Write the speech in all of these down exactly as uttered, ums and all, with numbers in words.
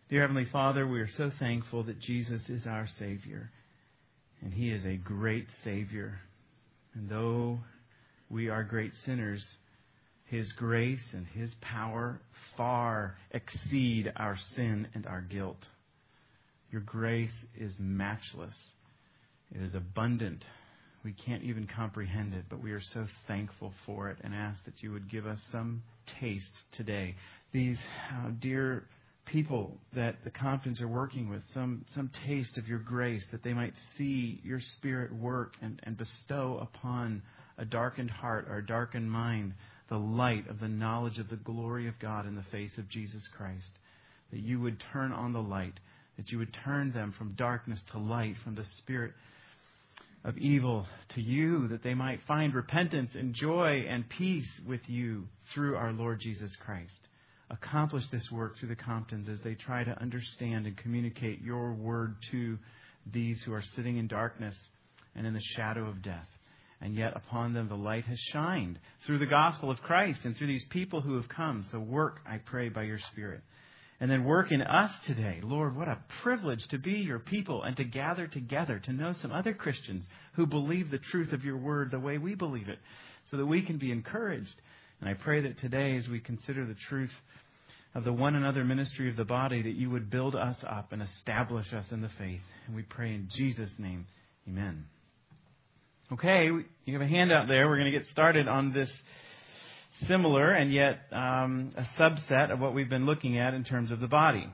Dear Heavenly Father, we are so thankful that Jesus is our Savior. And He is a great Savior. And though we are great sinners, His grace and His power far exceed our sin and our guilt. Your grace is matchless. It is abundant. We can't even comprehend it, but we are so thankful for it and ask that you would give us some taste today. These uh, dear people that the Comptons are working with, some some taste of your grace, that they might see your Spirit work and, and bestow upon a darkened heart or a darkened mind the light of the knowledge of the glory of God in the face of Jesus Christ. That you would turn on the light, that you would turn them from darkness to light, from the spirit of evil to you, that they might find repentance and joy and peace with you through our Lord Jesus Christ. Accomplish this work through the Comptons as they try to understand and communicate your word to these who are sitting in darkness and in the shadow of death. And yet upon them the light has shined through the gospel of Christ and through these people who have come. So work, I pray, by your Spirit. And then work in us today. Lord, what a privilege to be your people and to gather together, to know some other Christians who believe the truth of your word the way we believe it, so that we can be encouraged. And I pray that today, as we consider the truth of the one another ministry of the body, that you would build us up and establish us in the faith. And we pray in Jesus' name, amen. Okay, you have a handout there. We're going to get started on this similar and yet um, a subset of what we've been looking at in terms of the body.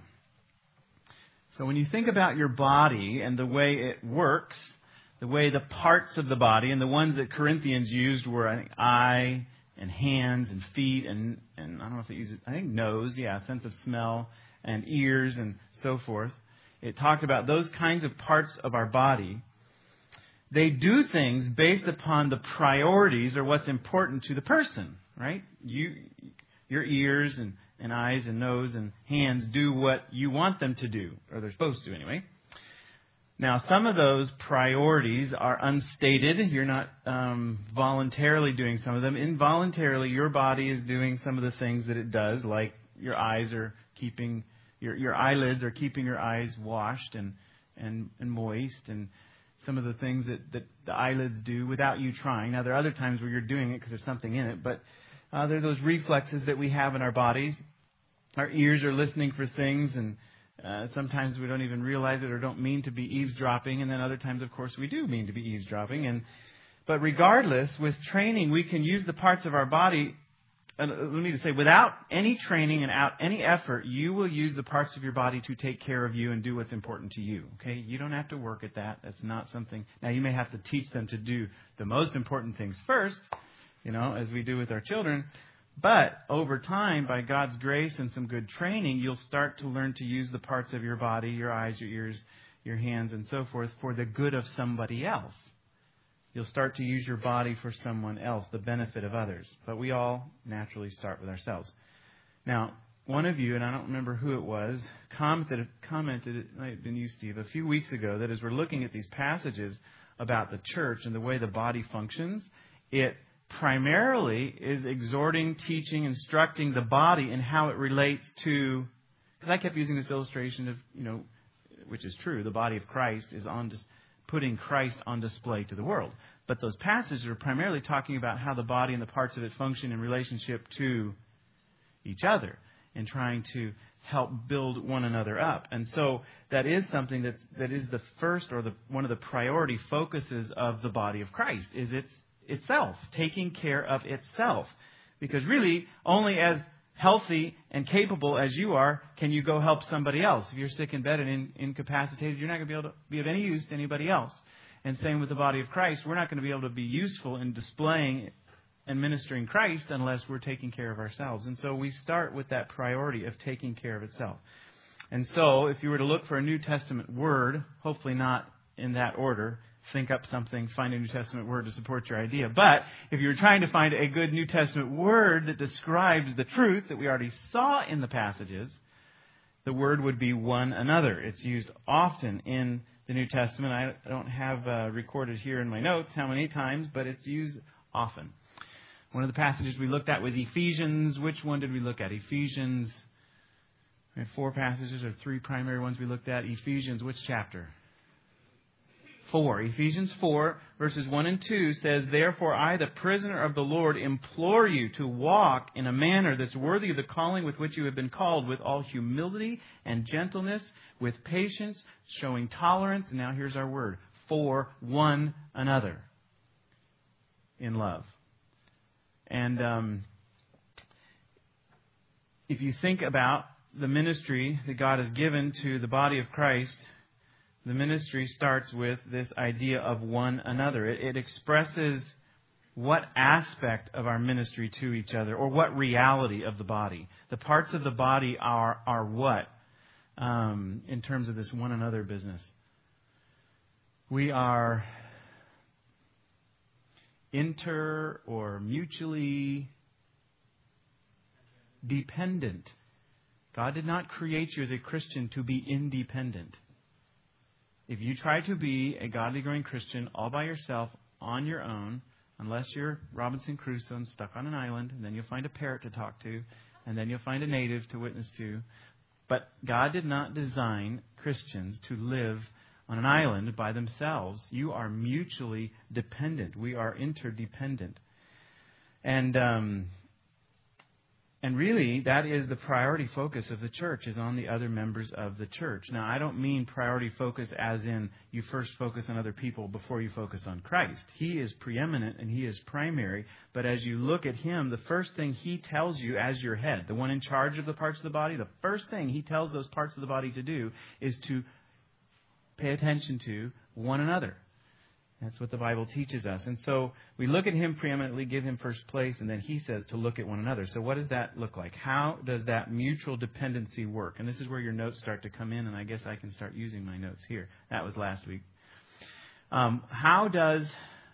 So when you think about your body and the way it works, the way the parts of the body, and the ones that Corinthians used were, I think, eye and hands and feet and, and I don't know if it uses, I think nose, yeah, sense of smell, and ears and so forth. It talked about those kinds of parts of our body. They do things based upon the priorities or what's important to the person, right? You, your ears and, and eyes and nose and hands do what you want them to do, or they're supposed to anyway. Now, some of those priorities are unstated. You're not um, voluntarily doing some of them. Involuntarily, your body is doing some of the things that it does, like your eyes are keeping, your, your eyelids are keeping your eyes washed and, and, and moist, and some of the things that, that the eyelids do without you trying. Now, there are other times where you're doing it because there's something in it, but uh, there are those reflexes that we have in our bodies. Our ears are listening for things, and uh, sometimes we don't even realize it or don't mean to be eavesdropping, and then other times, of course, we do mean to be eavesdropping. And but regardless, with training, we can use the parts of our body. And let me just say, without any training and without any effort, you will use the parts of your body to take care of you and do what's important to you. Okay, you don't have to work at that. That's not something. Now, you may have to teach them to do the most important things first, you know, as we do with our children. But over time, by God's grace and some good training, you'll start to learn to use the parts of your body, your eyes, your ears, your hands, and so forth, for the good of somebody else. You'll start to use your body for someone else, the benefit of others. But we all naturally start with ourselves. Now, one of you, and I don't remember who it was, commented, commented it might have been you, Steve, a few weeks ago, that as we're looking at these passages about the church and the way the body functions, it primarily is exhorting, teaching, instructing the body in how it relates to, because I kept using this illustration of, you know, which is true, the body of Christ is on dis- putting Christ on display to the world. But those passages are primarily talking about how the body and the parts of it function in relationship to each other and trying to help build one another up. And so that is something that's, that is the first or the one of the priority focuses of the body of Christ, is its itself, taking care of itself. Because really, only as healthy and capable as you are can you go help somebody else. If you're sick in bed and in, incapacitated, you're not going to be able to be of any use to anybody else. And same with the body of Christ. We're not going to be able to be useful in displaying and ministering Christ unless we're taking care of ourselves. And so we start with that priority of taking care of itself. And so if you were to look for a New Testament word, hopefully not in that order, think up something, find a New Testament word to support your idea. But if you were trying to find a good New Testament word that describes the truth that we already saw in the passages, the word would be one another. It's used often in the New Testament. I don't have uh, recorded here in my notes how many times, but it's used often. One of the passages we looked at was Ephesians. Which one did we look at? Ephesians, We had four passages, or three primary ones we looked at. Ephesians, which chapter? Four. Ephesians four, verses one and two says, "Therefore I, the prisoner of the Lord, implore you to walk in a manner that's worthy of the calling with which you have been called, with all humility and gentleness, with patience, showing tolerance," and now here's our word, "for one another in love." And um, if you think about the ministry that God has given to the body of Christ, the ministry starts with this idea of one another. It, it expresses what aspect of our ministry to each other, or what reality of the body. The parts of the body are are what um, in terms of this one another business? We are inter or mutually dependent. God did not create you as a Christian to be independent. If you try to be a godly growing Christian all by yourself, on your own, unless you're Robinson Crusoe and stuck on an island, and then you'll find a parrot to talk to, and then you'll find a native to witness to. But God did not design Christians to live on an island by themselves. You are mutually dependent. We are interdependent. And um, and really, that is the priority focus of the church, is on the other members of the church. Now, I don't mean priority focus as in you first focus on other people before you focus on Christ. He is preeminent and He is primary. But as you look at Him, the first thing He tells you as your head, the one in charge of the parts of the body, the first thing He tells those parts of the body to do is to pay attention to one another. That's what the Bible teaches us. And so we look at Him preeminently, give Him first place, and then He says to look at one another. So what does that look like? How does that mutual dependency work? And this is where your notes start to come in, and I guess I can start using my notes here. That was last week. Um, how does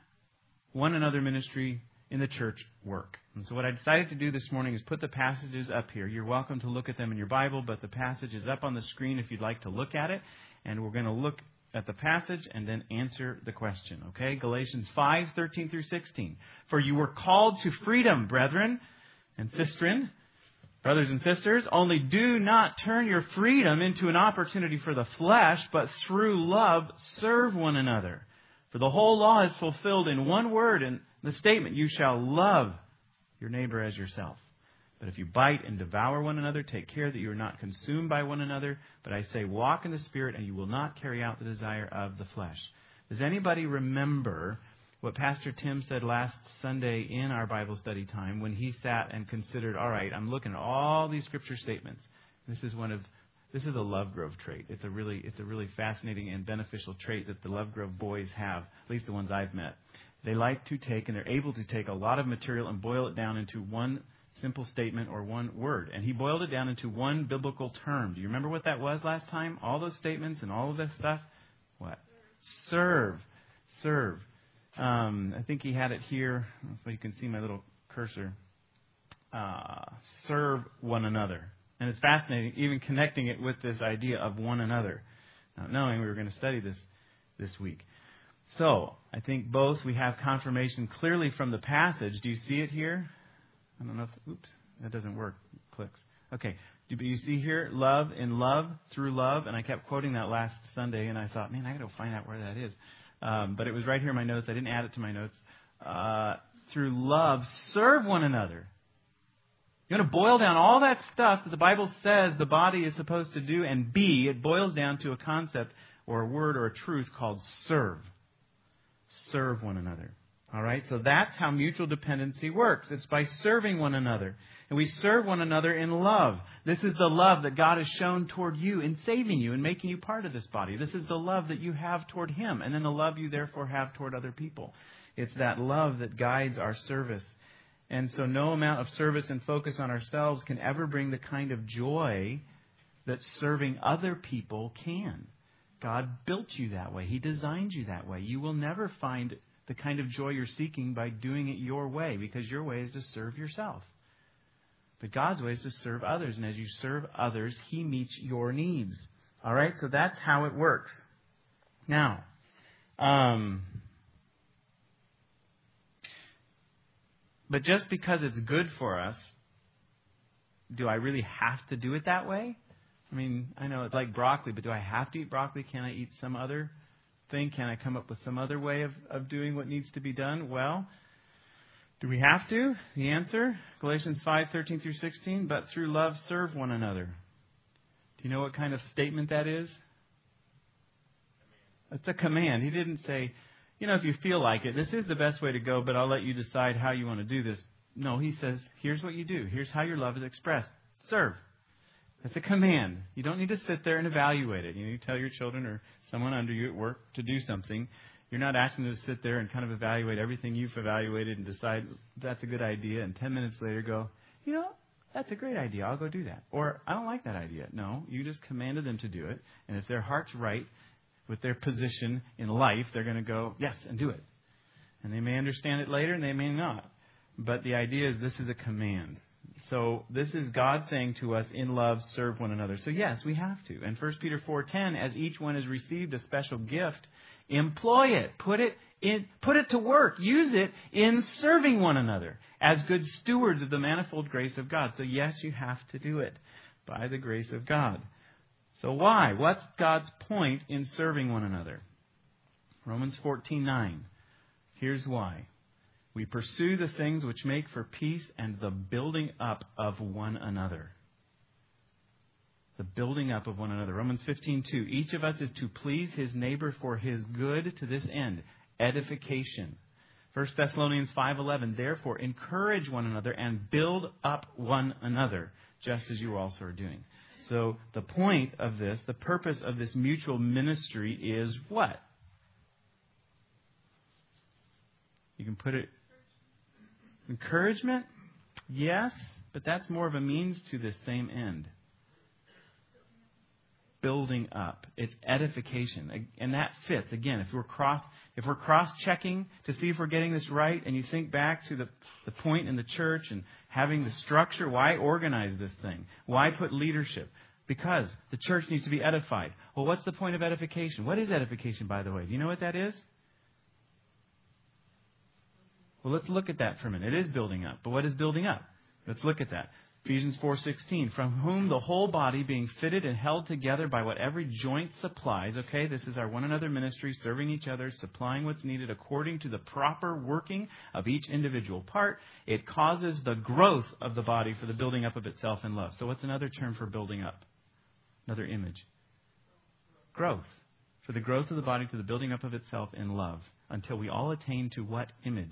one another ministry in the church work? And so what I decided to do this morning is put the passages up here. You're welcome to look at them in your Bible, but the passage is up on the screen if you'd like to look at it. And we're going to look at the passage and then answer the question. Okay? Galatians five, thirteen through sixteen. "For you were called to freedom, brethren and sistren," brothers and sisters, "only do not turn your freedom into an opportunity for the flesh, but through love serve one another. For the whole law is fulfilled in one word, in the statement, you shall love your neighbor as yourself. But if you bite and devour one another, take care that you are not consumed by one another. But I say, walk in the Spirit, and you will not carry out the desire of the flesh." Does anybody remember what Pastor Tim said last Sunday in our Bible study time when he sat and considered, all right, I'm looking at all these scripture statements. This is one of this is a Love Grove trait. It's a really it's a really fascinating and beneficial trait that the Love Grove boys have, at least the ones I've met. They like to take, and they're able to take a lot of material and boil it down into one simple statement or one word. And he boiled it down into one biblical term. Do you remember what that was last time? All those statements and all of that stuff? What? Serve. Serve. Um, I think he had it here. I don't know if you can see my little cursor. Uh, serve one another. And it's fascinating, even connecting it with this idea of one another. Not knowing we were going to study this this week. So, I think both we have confirmation clearly from the passage. Do you see it here? I don't know if, oops, that doesn't work. It clicks. Okay. Do you see here, love in love, through love? And I kept quoting that last Sunday, and I thought, man, I got to find out where that is. Um, but it was right here in my notes. I didn't add it to my notes. Uh, through love, serve one another. You're going to boil down all that stuff that the Bible says the body is supposed to do and be. It boils down to a concept or a word or a truth called serve. Serve one another. All right, so that's how mutual dependency works. It's by serving one another. And we serve one another in love. This is the love that God has shown toward you in saving you and making you part of this body. This is the love that you have toward Him, and then the love you therefore have toward other people. It's that love that guides our service. And so no amount of service and focus on ourselves can ever bring the kind of joy that serving other people can. God built you that way. He designed you that way. You will never find the kind of joy you're seeking by doing it your way, because your way is to serve yourself. But God's way is to serve others. And as you serve others, He meets your needs. All right? So that's how it works. Now, um, but just because it's good for us, do I really have to do it that way? I mean, I know it's like broccoli, but do I have to eat broccoli? Can I eat some other thing? Can I come up with some other way of, of doing what needs to be done? Well, do we have to? The answer, Galatians five, thirteen through sixteen, but through love serve one another. Do you know what kind of statement that is? It's a command. He didn't say, you know, if you feel like it, this is the best way to go, but I'll let you decide how you want to do this. No, he says, here's what you do. Here's how your love is expressed. Serve. That's a command. You don't need to sit there and evaluate it. You know, you tell your children or someone under you at work to do something. You're not asking them to sit there and kind of evaluate everything you've evaluated and decide that's a good idea. And ten minutes later go, you know, that's a great idea. I'll go do that. Or I don't like that idea. No, you just commanded them to do it. And if their heart's right with their position in life, they're going to go, yes, and do it. And they may understand it later and they may not. But the idea is this is a command. So this is God saying to us, in love, serve one another. So yes, we have to. And First Peter four ten, as each one has received a special gift, employ it. Put it in, put it to work. Use it in serving one another as good stewards of the manifold grace of God. So yes, you have to do it by the grace of God. So why? What's God's point in serving one another? Romans fourteen nine. Here's why. We pursue the things which make for peace and the building up of one another. The building up of one another. Romans fifteen two. Each of us is to please his neighbor for his good to this end. Edification. First Thessalonians five eleven. Therefore, encourage one another and build up one another, just as you also are doing. So the point of this, the purpose of this mutual ministry is what? You can put it... Encouragement? Yes, but that's more of a means to the same end. Building up. It's edification. And that fits. Again, if we're cross if we're cross-checking to see if we're getting this right, and you think back to the, the point in the church and having the structure, why organize this thing? Why put leadership? Because the church needs to be edified. Well, what's the point of edification? What is edification, by the way? Do you know what that is? Well, let's look at that for a minute. It is building up. But what is building up? Let's look at that. Ephesians four sixteen, from whom the whole body being fitted and held together by what every joint supplies. Okay, this is our one another ministry, serving each other, supplying what's needed according to the proper working of each individual part. It causes the growth of the body for the building up of itself in love. So what's another term for building up? Another image. Growth. For the growth of the body to the building up of itself in love. Until we all attain to what image?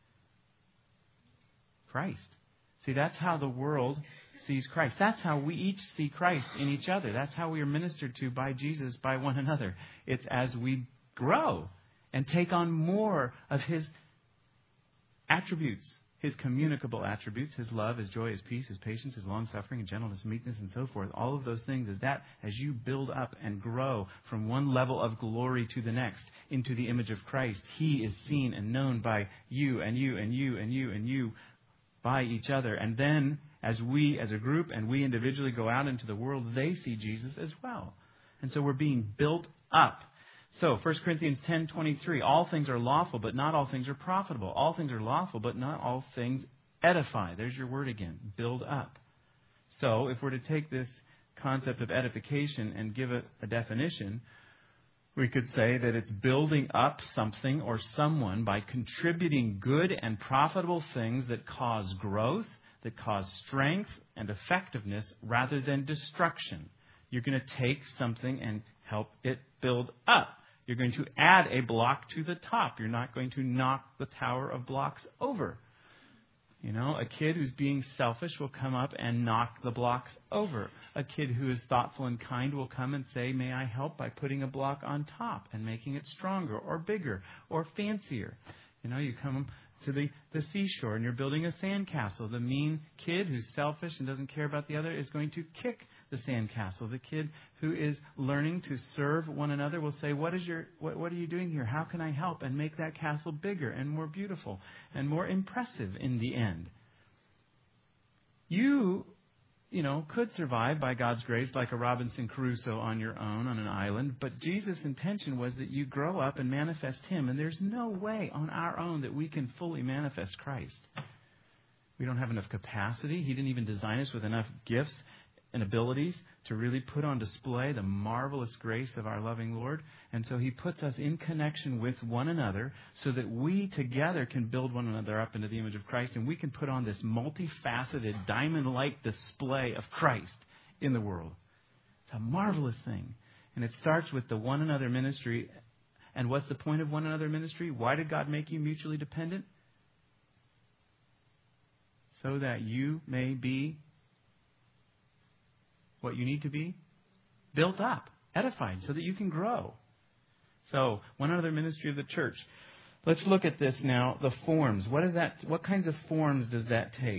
Christ. See, that's how the world sees Christ. That's how we each see Christ in each other. That's how we are ministered to by Jesus, by one another. It's as we grow and take on more of His attributes, His communicable attributes, His love, His joy, His peace, His patience, His long-suffering, and gentleness, meekness, and so forth. All of those things is that as you build up and grow from one level of glory to the next into the image of Christ, He is seen and known by you and you and you and you and you by each other. And then as we as a group and we individually go out into the world, they see Jesus as well. And so we're being built up. So First Corinthians ten twenty-three, all things are lawful, but not all things are profitable. All things are lawful, but not all things edify. There's your word again, build up. So if we're to take this concept of edification and give it a definition, we could say that it's building up something or someone by contributing good and profitable things that cause growth, that cause strength and effectiveness rather than destruction. You're going to take something and help it build up. You're going to add a block to the top. You're not going to knock the tower of blocks over. You know, a kid who's being selfish will come up and knock the blocks over. A kid who is thoughtful and kind will come and say, may I help by putting a block on top and making it stronger or bigger or fancier. You know, you come to the, the seashore and you're building a sandcastle. The mean kid who's selfish and doesn't care about the other is going to kick the sandcastle. The kid who is learning to serve one another will say, what is your what, what are you doing here? How can I help and make that castle bigger and more beautiful and more impressive in the end? You, you know, could survive by God's grace like a Robinson Crusoe on your own on an island, but Jesus' intention was that you grow up and manifest Him, and there's no way on our own that we can fully manifest Christ. We don't have enough capacity. He didn't even design us with enough gifts and abilities to really put on display the marvelous grace of our loving Lord. And so He puts us in connection with one another so that we together can build one another up into the image of Christ, and we can put on this multifaceted, diamond-like display of Christ in the world. It's a marvelous thing. And it starts with the one another ministry. And what's the point of one another ministry? Why did God make you mutually dependent? So that you may be what you need to be? Built up, edified, so that you can grow. So, one another ministry of the church. Let's look at this now, the forms. What is that? What kinds of forms does that take?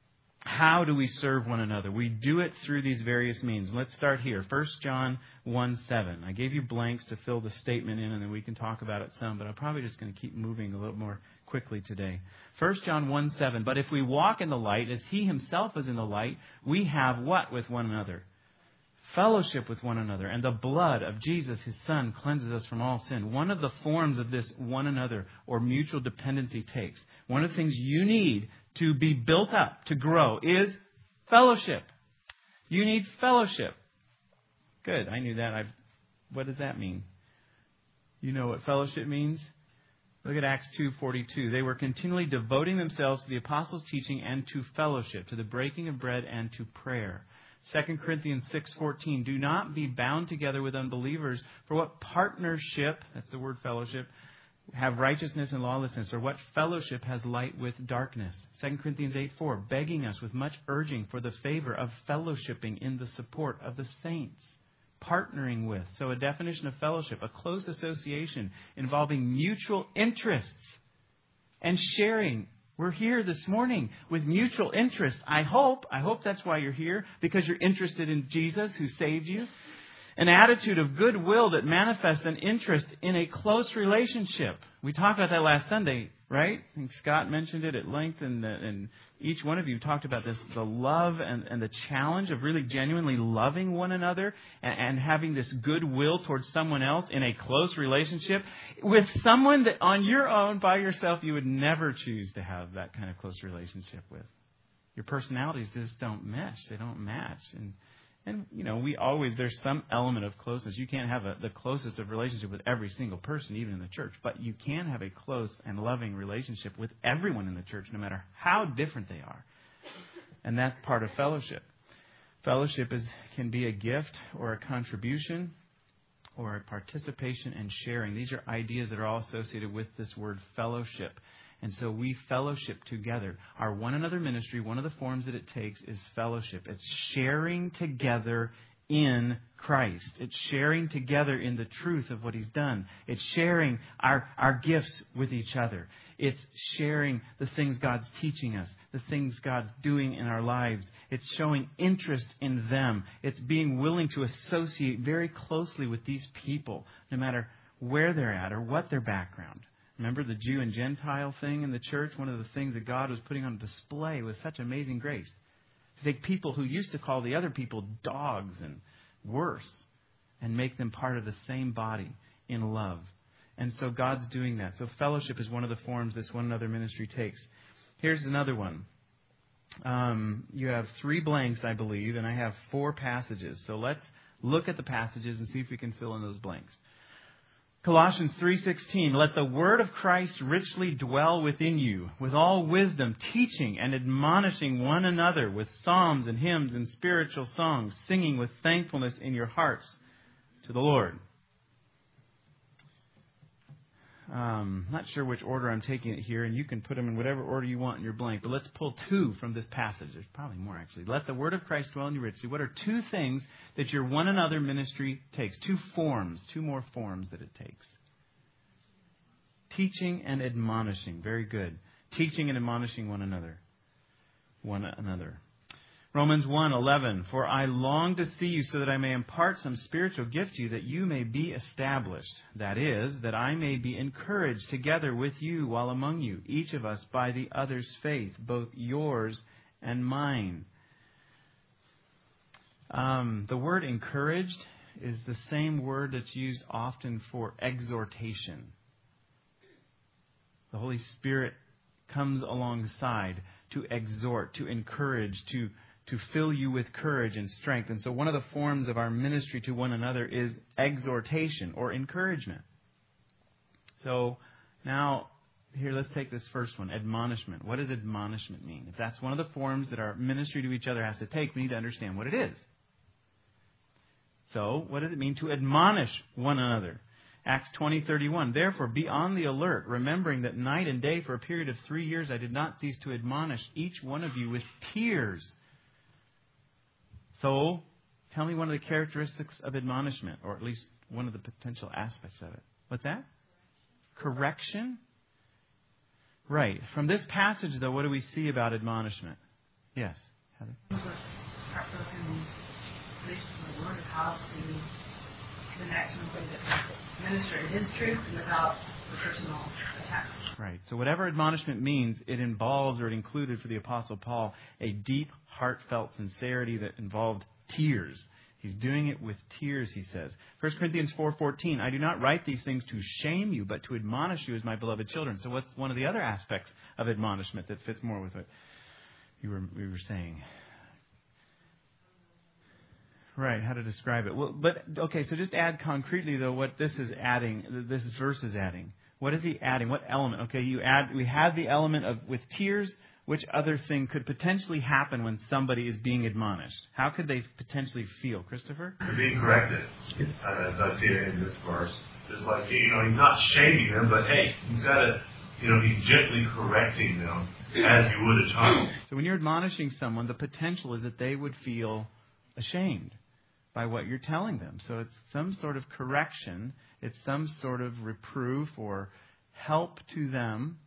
How do we serve one another? We do it through these various means. Let's start here. First John one seven. I gave you blanks to fill the statement in, and then we can talk about it some, but I'm probably just going to keep moving a little more quickly today. First John one seven. But if we walk in the light as He Himself is in the light, we have what with one another? Fellowship with one another. And the blood of Jesus, His Son, cleanses us from all sin. One of the forms of this one another or mutual dependency takes, one of the things you need to be built up, to grow, is fellowship. You need fellowship. Good. I knew that. I've, what does that mean? You know what fellowship means? Look at Acts two forty-two. They were continually devoting themselves to the apostles' teaching and to fellowship, to the breaking of bread and to prayer. Second Corinthians six fourteen. Do not be bound together with unbelievers. For what partnership, that's the word fellowship, have righteousness and lawlessness, or what fellowship has light with darkness? Second Corinthians eight four. Begging us with much urging for the favor of fellowshipping in the support of the saints. Partnering with. So a definition of fellowship, a close association involving mutual interests and sharing. We're here this morning with mutual interest. I hope, I hope that's why you're here, because you're interested in Jesus who saved you. An attitude of goodwill that manifests an interest in a close relationship. We talked about that last Sunday, right? I think Scott mentioned it at length, and, and each one of you talked about this, the love and, and the challenge of really genuinely loving one another and, and having this goodwill towards someone else in a close relationship with someone that on your own, by yourself, you would never choose to have that kind of close relationship with. Your personalities just don't mesh. They don't match. And And, you know, we always, there's some element of closeness. You can't have a, the closest of relationship with every single person, even in the church. But you can have a close and loving relationship with everyone in the church, no matter how different they are. And that's part of fellowship. Fellowship is can be a gift or a contribution or a participation and sharing. These are ideas that are all associated with this word fellowship. And so we fellowship together. Our one another ministry, one of the forms that it takes is fellowship. It's sharing together in Christ. It's sharing together in the truth of what He's done. It's sharing our, our gifts with each other. It's sharing the things God's teaching us, the things God's doing in our lives. It's showing interest in them. It's being willing to associate very closely with these people, no matter where they're at or what their background. Remember the Jew and Gentile thing in the church? One of the things that God was putting on display with such amazing grace. To take people who used to call the other people dogs and worse and make them part of the same body in love. And so God's doing that. So fellowship is one of the forms this one another ministry takes. Here's another one. Um, you have three blanks, I believe, and I have four passages. So let's look at the passages and see if we can fill in those blanks. Colossians three sixteen, let the word of Christ richly dwell within you, with all wisdom, teaching and admonishing one another with psalms and hymns and spiritual songs, singing with thankfulness in your hearts to the Lord. Um, not sure which order I'm taking it here, and you can put them in whatever order you want in your blank. But let's pull two from this passage. There's probably more, actually. Let the word of Christ dwell in you richly. What are two things that your one another ministry takes? Two forms, two more forms that it takes. Teaching and admonishing. Very good. Teaching and admonishing one another. One another. Romans one eleven, for I long to see you so that I may impart some spiritual gift to you, that you may be established. That is, that I may be encouraged together with you while among you, each of us by the other's faith, both yours and mine. Um, the word encouraged is the same word that's used often for exhortation. The Holy Spirit comes alongside to exhort, to encourage, to to fill you with courage and strength. And so one of the forms of our ministry to one another is exhortation or encouragement. So now, here, let's take this first one, admonishment. What does admonishment mean? If that's one of the forms that our ministry to each other has to take, we need to understand what it is. So, what does it mean to admonish one another? Acts twenty thirty-one. Therefore, be on the alert, remembering that night and day for a period of three years I did not cease to admonish each one of you with tears. So, tell me one of the characteristics of admonishment, or at least one of the potential aspects of it. What's that? Correction? Right. From this passage, though, what do we see about admonishment? Yes, Heather? Heartbroken, preach the word of how to connect in a way that minister His truth without the personal attack. Right. So whatever admonishment means, it involves, or it included for the Apostle Paul, a deep, heartfelt sincerity that involved tears. He's doing it with tears, he says. First Corinthians four fourteen, I do not write these things to shame you, but to admonish you as my beloved children. So what's one of the other aspects of admonishment that fits more with what you were, we were saying? Right, how to describe it. Well, but, okay, so just add concretely, though, what this is adding, this verse is adding. What is he adding? What element? Okay, you add. We have the element of with tears. Which other thing could potentially happen when somebody is being admonished? How could they potentially feel? Christopher? They're being corrected. Uh, as I see it in this verse. It's like, you know, he's not shaming them, but hey, he's got to, you know, he's gently correcting them as you would a child. So when you're admonishing someone, the potential is that they would feel ashamed by what you're telling them. So it's some sort of correction. It's some sort of reproof or help to them.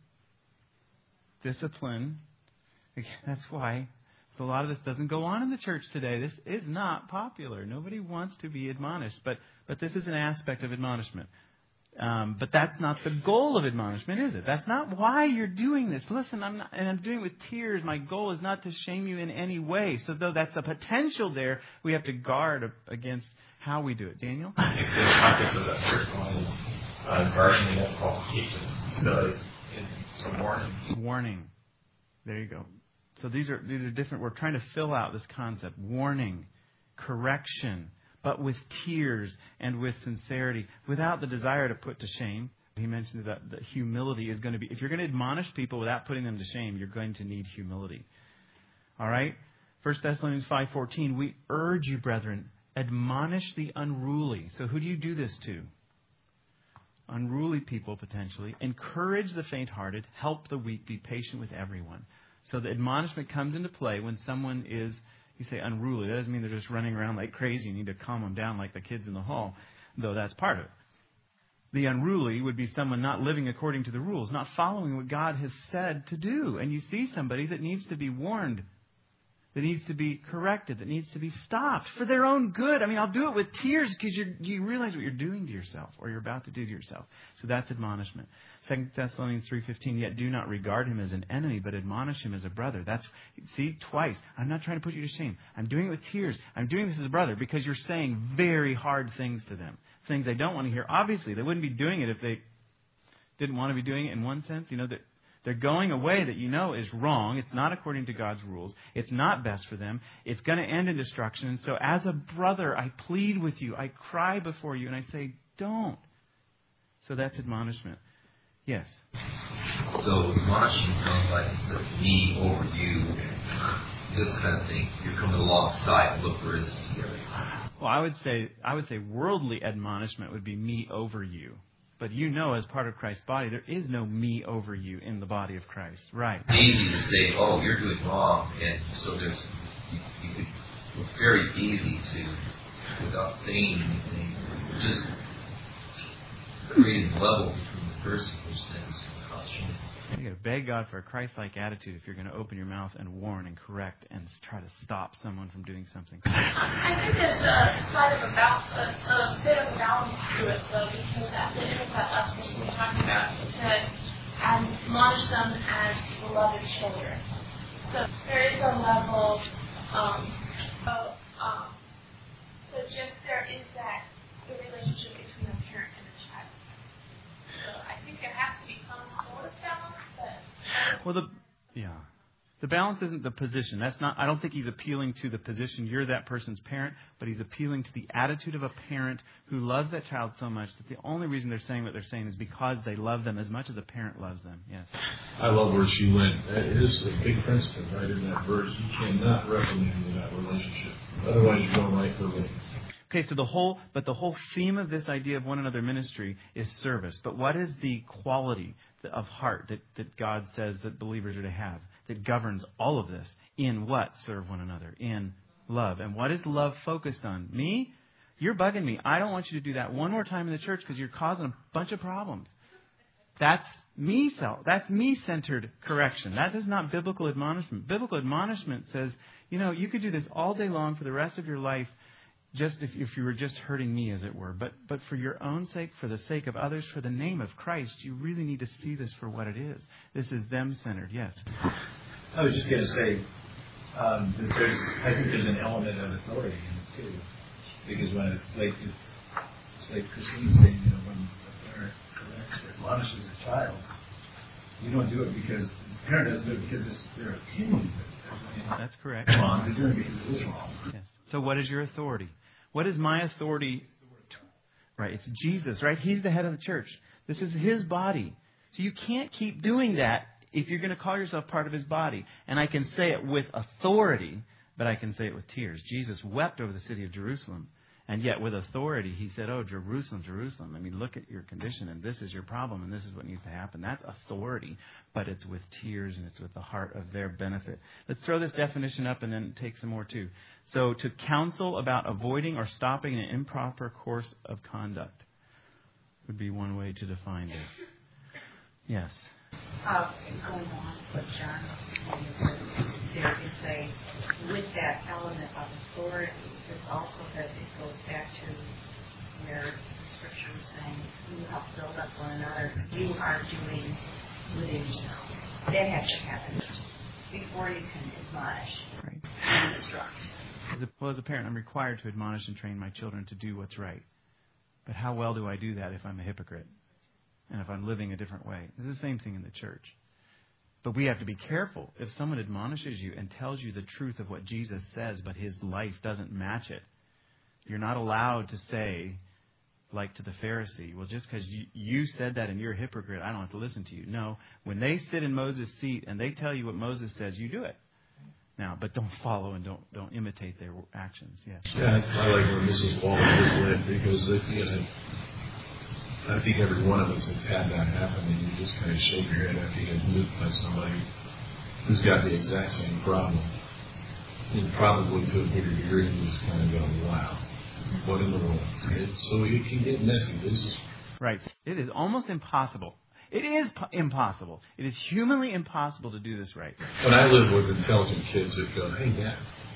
Discipline. That's why so a lot of this doesn't go on in the church today. This is not popular. Nobody wants to be admonished. But but this is an aspect of admonishment. Um, but that's not the goal of admonishment, is it? That's not why you're doing this. Listen, I'm not, and I'm doing it with tears. My goal is not to shame you in any way. So though that's the potential there, we have to guard against how we do it. Daniel? I think the context of that first one is uh, guarding against qualification. So it's, it's a warning. Warning. There you go. So these are these are different. We're trying to fill out this concept. Warning, correction, but with tears and with sincerity, without the desire to put to shame. He mentioned that, that humility is going to be, if you're going to admonish people without putting them to shame, you're going to need humility. All right? First Thessalonians five fourteen, we urge you, brethren, admonish the unruly. So who do you do this to? Unruly people, potentially. Encourage the faint-hearted. Help the weak. Be patient with everyone. So the admonishment comes into play when someone is, you say unruly. That doesn't mean they're just running around like crazy. You need to calm them down like the kids in the hall, though that's part of it. The unruly would be someone not living according to the rules, not following what God has said to do. And you see somebody that needs to be warned, that needs to be corrected, that needs to be stopped for their own good. I mean, I'll do it with tears because you you realize what you're doing to yourself or you're about to do to yourself. So that's admonishment. Second Thessalonians three fifteen, yet do not regard him as an enemy, but admonish him as a brother. That's, see, twice. I'm not trying to put you to shame. I'm doing it with tears. I'm doing this as a brother because you're saying very hard things to them. Things they don't want to hear. Obviously, they wouldn't be doing it if they didn't want to be doing it in one sense. You know, that they're going a way that you know is wrong. It's not according to God's rules. It's not best for them. It's going to end in destruction. And so as a brother, I plead with you. I cry before you and I say, don't. So that's admonishment. Yes? So admonishing sounds like it's a me over you, this kind of thing. You're coming alongside, look where this is together. Well, I would say I would say worldly admonishment would be me over you. But you know, as part of Christ's body, there is no me over you in the body of Christ. Right. It's easy to say, oh, you're doing wrong. And so there's, you, you could, it's very easy to, without saying anything, just creating a level between the person which then is going to cause shame. You got to beg God for a Christ-like attitude if you're going to open your mouth and warn and correct and try to stop someone from doing something. I think there's a slight of a, balance, a, a bit of a balance to it, though, because at the end of that last verse we were talking about, it said, admonish them as beloved children. So there is a level um, of, um, so just there is that the relationship between a parent and a child. So I think there has to be some sort of balance. Well, the yeah, The balance isn't the position. That's not. I don't think he's appealing to the position. You're that person's parent, but he's appealing to the attitude of a parent who loves that child so much that the only reason they're saying what they're saying is because they love them as much as a parent loves them. Yes. I love where she went. That is a big principle right in that verse. You cannot recommend in that relationship. Otherwise, you're going right to the Okay, so the whole, but the whole theme of this idea of one another ministry is service. But what is the quality of heart that, that God says that believers are to have that governs all of this? In what? Serve one another. In love. And what is love focused on? Me? You're bugging me. I don't want you to do that one more time in the church because you're causing a bunch of problems. That's me self. That's me-centered correction. That is not biblical admonishment. Biblical admonishment says, you know, you could do this all day long for the rest of your life. Just if, if you were just hurting me, as it were. But but for your own sake, for the sake of others, for the name of Christ, you really need to see this for what it is. This is them-centered, yes. I was just going to say um, that there's, I think there's an element of authority in it, too. Because when, it, like, it's like Christine saying, you know, when a parent corrects or admonishes a child, you don't do it because, the parent doesn't do it because it's their opinion. That's correct. Wrong. They're doing it because it is wrong. Yes. So what is your authority? What is my authority? Right, it's Jesus, right? He's the head of the church. This is His body. So you can't keep doing that if you're going to call yourself part of His body. And I can say it with authority, but I can say it with tears. Jesus wept over the city of Jerusalem. And yet with authority, He said, oh, Jerusalem, Jerusalem. I mean, look at your condition, and this is your problem, and this is what needs to happen. That's authority, but it's with tears, and it's with the heart of their benefit. Let's throw this definition up and then take some more, too. So to counsel about avoiding or stopping an improper course of conduct would be one way to define this. Yes. Uh, going on what John was saying, there is a, with that element of authority, it's also that it goes back to where the scripture is saying, you help build up one another, you are doing within yourself. That has to happen first before you can admonish Right. and instruct. As a, well, as a parent, I'm required to admonish and train my children to do what's right. But how well do I do that if I'm a hypocrite? And if I'm living a different way? It's the same thing in the church. But we have to be careful. If someone admonishes you and tells you the truth of what Jesus says, but his life doesn't match it, you're not allowed to say, like to the Pharisee, well, just because you, you said that and you're a hypocrite, I don't have to listen to you. No, when they sit in Moses' seat and they tell you what Moses says, you do it. Now, but don't follow and don't don't imitate their actions. Yes. Yeah, I like where Missus Walker went because if you know, I think every one of us has had that happen, and you just kind of shake your head after you get moved by somebody who's got the exact same problem, and probably to a bigger degree, you just kind of go, "Wow, what in the world?" It's, so it can get messy. This is right. It is almost impossible. It is po- impossible. It is humanly impossible to do this right. When I live with intelligent kids that go, "Hey, Dad,"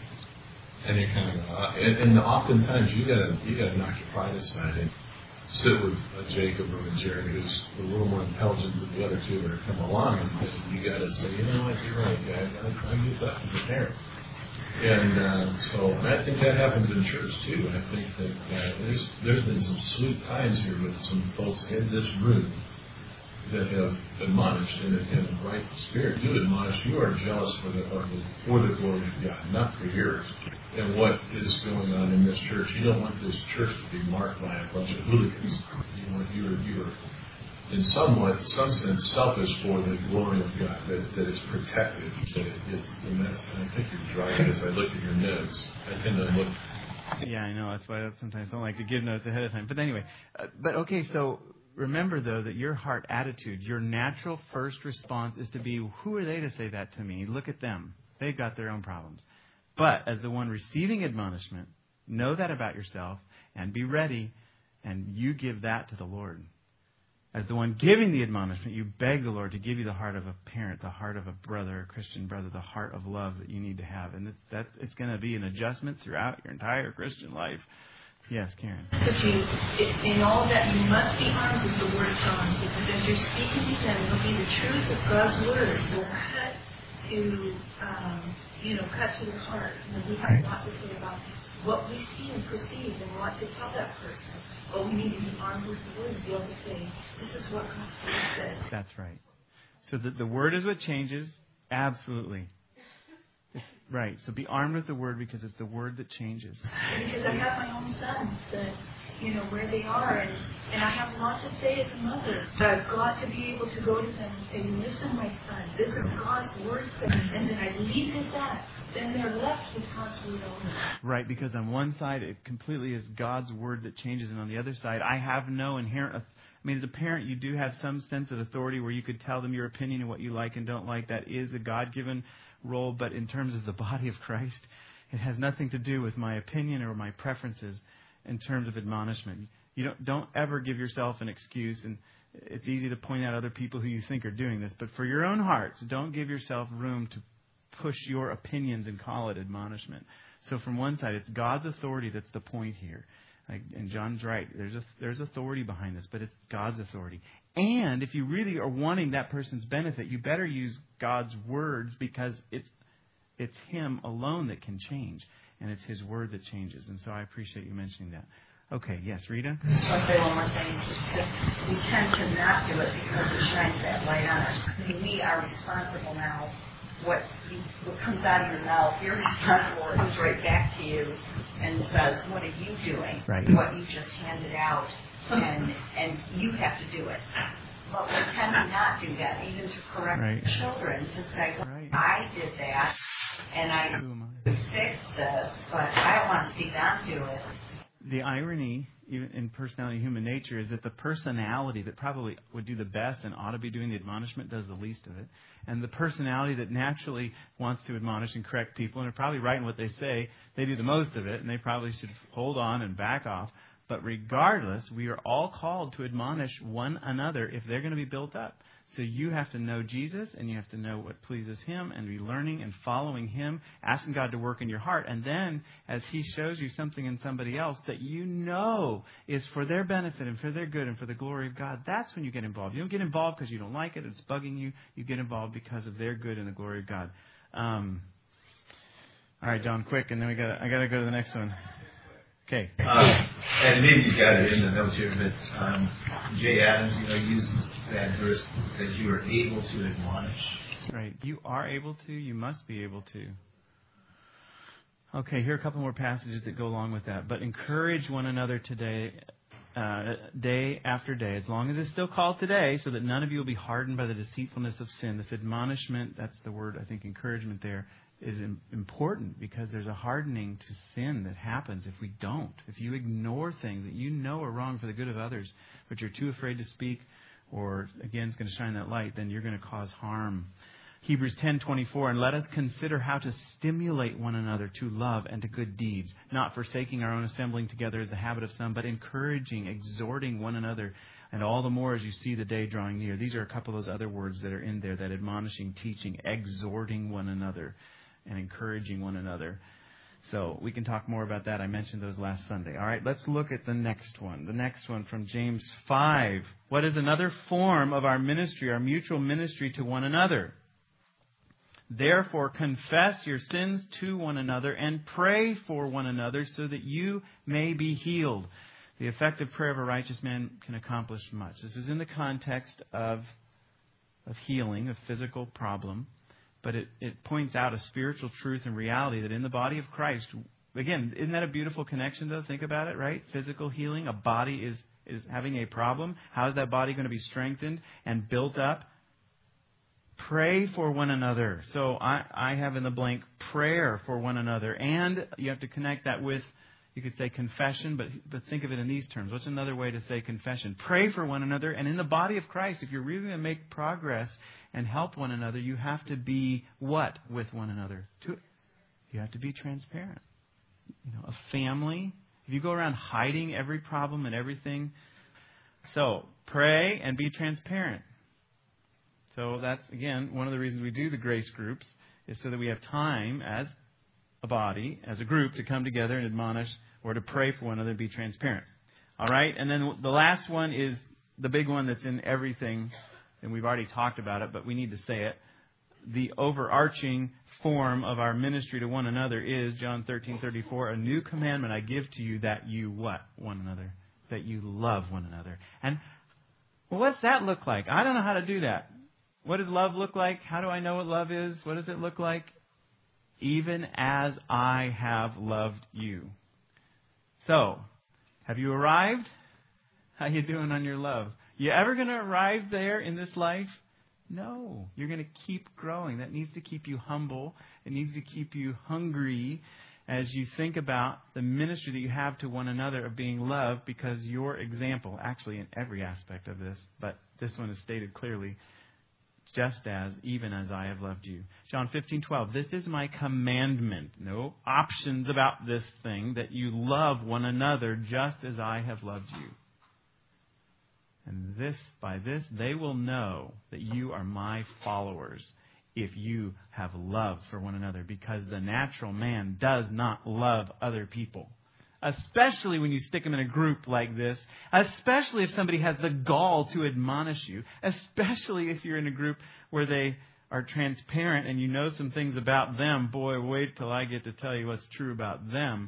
and you're kind of, uh, and, and oftentimes you gotta you gotta knock your pride aside and sit with uh, Jacob or with Jerry, who's a little more intelligent than the other two that are come along, and you gotta say, you know what, you're right, guys. I, I get that as a parent. And uh, so I think that happens in church too. I think that uh, there's there's been some sweet times here with some folks in this room that have admonished in the right spirit. You admonish, you are jealous for the, of the, for the glory of God, not for yours. And what is going on in this church, you don't want this church to be marked by a bunch of hooligans. You want you're you're in somewhat some sense selfish for the glory of God, that, that it's protected, that it, it's the mess. And I think you're driving as I look at your notes. I tend to look. Yeah, I know. That's why I sometimes don't like to give notes ahead of time. But anyway, uh, but okay, so remember, though, that your heart attitude, your natural first response is to be, who are they to say that to me? Look at them. They've got their own problems. But as the one receiving admonishment, know that about yourself and be ready, and you give that to the Lord. As the one giving the admonishment, you beg the Lord to give you the heart of a parent, the heart of a brother, a Christian brother, the heart of love that you need to have. And it's, that's, it's going to be an adjustment throughout your entire Christian life. Yes, Karen. But you, in all that, you must be armed with the Word of God, because as you're speaking to them, it'll be the truth of God's Word will cut to, um, you know, cut to the heart. And we have a lot to say about what we see and perceive and what to tell that person. But we need to be armed with the Word to be able to say, this is what God's Word says. That's right. So the, the Word is what changes? Absolutely. Right. So be armed with the Word because it's the Word that changes. Because I have my own sons that, you know, where they are, and, and I have a lot to say as a mother. So I've got to be able to go to them and say, listen, my son, this is God's Word, and then I leave it at that. Then they're left with God's Word only. Right, because on one side, it completely is God's Word that changes, and on the other side, I have no inherent... I mean, as a parent, you do have some sense of authority where you could tell them your opinion and what you like and don't like. That is a God-given role, but in terms of the body of Christ, it has nothing to do with my opinion or my preferences in terms of admonishment. You don't don't ever give yourself an excuse, and it's easy to point out other people who you think are doing this, but for your own hearts, don't give yourself room to push your opinions and call it admonishment. So from one side, it's God's authority that's the point here. Like, and John's right. There's a, there's authority behind this, but it's God's authority. And if you really are wanting that person's benefit, you better use God's words because it's it's Him alone that can change, and it's His Word that changes. And so I appreciate you mentioning that. Okay, yes, Rita? I just want to say one more thing. Just, we tend to not do it because it shines that light on us. I mean, we are responsible now. What, you, what comes out of your mouth, you're responsible. It comes right back to you and says, what are you doing? Right. What you just handed out, and and you have to do it. But we tend to not do that, even to correct right. children, to say, well, right. I did that, and I fixed this, but I don't want to see them do it. The irony, even in personality, human nature, is that the personality that probably would do the best and ought to be doing the admonishment does the least of it. And the personality that naturally wants to admonish and correct people and are probably right in what they say, they do the most of it, and they probably should hold on and back off. But regardless, we are all called to admonish one another if they're going to be built up. So you have to know Jesus, and you have to know what pleases Him, and be learning and following Him, asking God to work in your heart. And then, as He shows you something in somebody else that you know is for their benefit and for their good and for the glory of God, that's when you get involved. You don't get involved because you don't like it, it's bugging you. You get involved because of their good and the glory of God. Um, all right, John, quick, and then we got I got to go to the next one. Okay. Uh, and maybe you got it in the notes here, but um, Jay Adams, you know, uses that verse that you are able to admonish. Right. You are able to. You must be able to. Okay, here are a couple more passages that go along with that. But encourage one another today, uh, day after day, as long as it's still called today, so that none of you will be hardened by the deceitfulness of sin. This admonishment, that's the word, I think, encouragement there, is important because there's a hardening to sin that happens if we don't. If you ignore things that you know are wrong for the good of others, but you're too afraid to speak, or, again, it's going to shine that light, then you're going to cause harm. Hebrews ten twenty-four, and let us consider how to stimulate one another to love and to good deeds, not forsaking our own assembling together as the habit of some, but encouraging, exhorting one another, and all the more as you see the day drawing near. These are a couple of those other words that are in there, that admonishing, teaching, exhorting one another, and encouraging one another. So we can talk more about that. I mentioned those last Sunday. All right, let's look at the next one. The next one from James five. What is another form of our ministry, our mutual ministry to one another? Therefore, confess your sins to one another and pray for one another so that you may be healed. The effective prayer of a righteous man can accomplish much. This is in the context of, of healing, a physical problem. But it, it points out a spiritual truth and reality that in the body of Christ, again, isn't that a beautiful connection, though? Think about it, right? Physical healing, a body is, is having a problem. How is that body going to be strengthened and built up? Pray for one another. So I, I have in the blank prayer for one another. And you have to connect that with, you could say confession, but, but think of it in these terms. What's another way to say confession? Pray for one another. And in the body of Christ, if you're really going to make progress and help one another, you have to be what with one another? To, you have to be transparent. You know, a family, if you go around hiding every problem and everything, so pray and be transparent. So that's, again, one of the reasons we do the grace groups is so that we have time as a body, as a group, to come together and admonish or to pray for one another and be transparent. All right? And then the last one is the big one that's in everything, and we've already talked about it, but we need to say it. The overarching form of our ministry to one another is, John thirteen thirty-four, a new commandment I give to you, that you what? One another. That you love one another. And well, what's that look like? I don't know how to do that. What does love look like? How do I know what love is? What does it look like? even as I have loved you. So, have you arrived? How you doing on your love? You ever going to arrive there in this life? No. You're going to keep growing. That needs to keep you humble. It needs to keep you hungry as you think about the ministry that you have to one another of being loved, because your example, actually in every aspect of this, but this one is stated clearly, just as, even as I have loved you. John fifteen twelve, this is my commandment. No options about this thing, that you love one another just as I have loved you. And this, by this, they will know that you are my followers, if you have love for one another, because the natural man does not love other people. Especially when you stick them in a group like this, especially if somebody has the gall to admonish you, especially if you're in a group where they are transparent and you know some things about them. Boy, wait till I get to tell you what's true about them.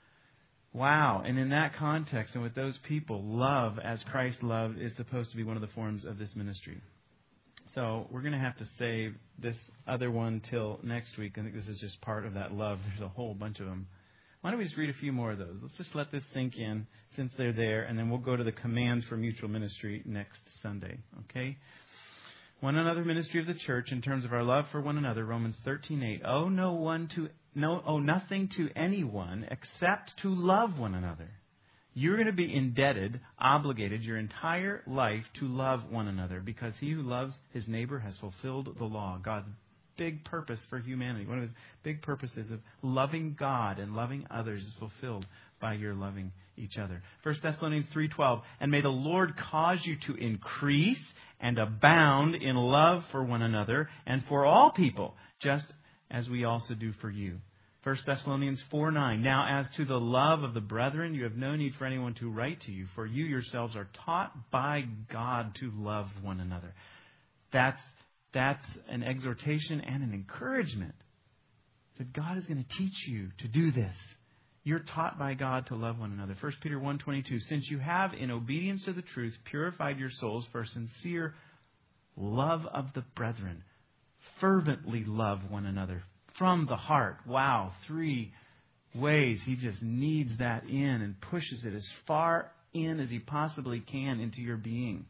Wow. And in that context and with those people, love as Christ loved is supposed to be one of the forms of this ministry. So we're going to have to save this other one till next week. I think this is just part of that love. There's a whole bunch of them. Why don't we just read a few more of those? Let's just let this sink in since they're there, and then we'll go to the commands for mutual ministry next Sunday. Okay? One another ministry of the church in terms of our love for one another. Romans thirteen eight. Owe no one to no owe nothing to anyone except to love one another. You're going to be indebted, obligated your entire life to love one another, because he who loves his neighbor has fulfilled the law. God's big purpose for humanity, one of his big purposes of loving God and loving others, is fulfilled by your loving each other. First Thessalonians three twelve, and may the Lord cause you to increase and abound in love for one another and for all people, just as we also do for you. First Thessalonians four nine, now as to the love of the brethren, you have no need for anyone to write to you, for you yourselves are taught by God to love one another. That's That's an exhortation and an encouragement that God is going to teach you to do this. You're taught by God to love one another. First Peter one twenty-two, since you have, in obedience to the truth, purified your souls for sincere love of the brethren, fervently love one another from the heart. Wow, three ways he just needs that in and pushes it as far in as he possibly can into your being.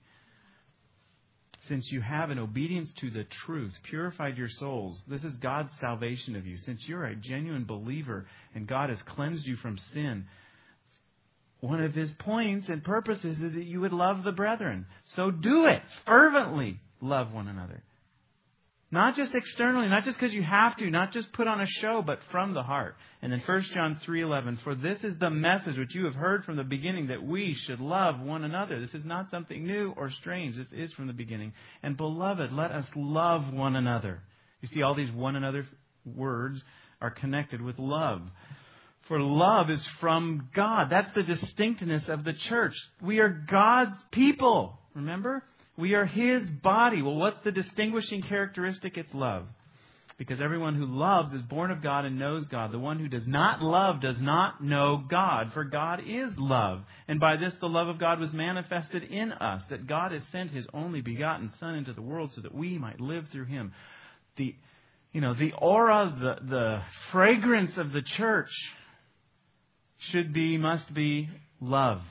Since you have, in obedience to the truth, purified your souls. This is God's salvation of you. Since you're a genuine believer and God has cleansed you from sin, one of his points and purposes is that you would love the brethren. So do it. Fervently love one another. Not just externally, not just because you have to, not just put on a show, but from the heart. And then First John three eleven, for this is the message which you have heard from the beginning, that we should love one another. This is not something new or strange. This is from the beginning. And beloved, let us love one another. You see, all these one another words are connected with love. For love is from God. That's the distinctness of the church. We are God's people. Remember? We are his body. Well, what's the distinguishing characteristic? It's love. Because everyone who loves is born of God and knows God. The one who does not love does not know God, for God is love. And by this the love of God was manifested in us, that God has sent his only begotten Son into the world so that we might live through him. The, you know, the aura, the, the fragrance of the church should be, must be love.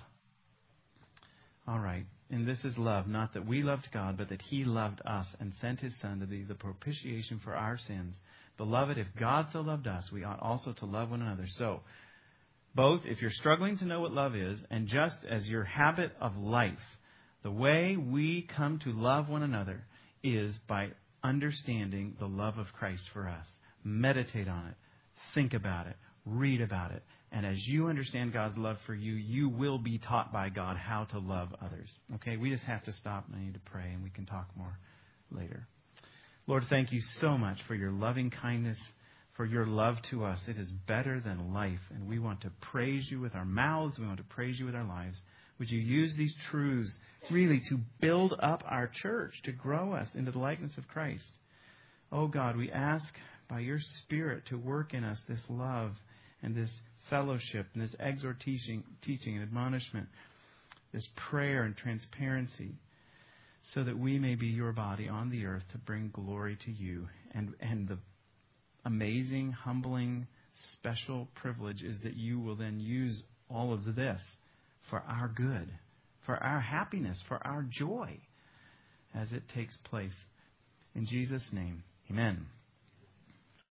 All right. And this is love, not that we loved God, but that he loved us and sent his Son to be the propitiation for our sins. Beloved, if God so loved us, we ought also to love one another. So, both if you're struggling to know what love is, and just as your habit of life, the way we come to love one another is by understanding the love of Christ for us. Meditate on it. Think about it. Read about it. And as you understand God's love for you, you will be taught by God how to love others. Okay, we just have to stop and I need to pray, and we can talk more later. Lord, thank you so much for your loving kindness, for your love to us. It is better than life, and we want to praise you with our mouths. We want to praise you with our lives. Would you use these truths really to build up our church, to grow us into the likeness of Christ? Oh God, we ask by your Spirit to work in us this love and this fellowship and this exhortation, teaching and admonishment, this prayer and transparency, so that we may be your body on the earth to bring glory to you. And, and the amazing, humbling, special privilege is that you will then use all of this for our good, for our happiness, for our joy as it takes place. In Jesus' name, amen.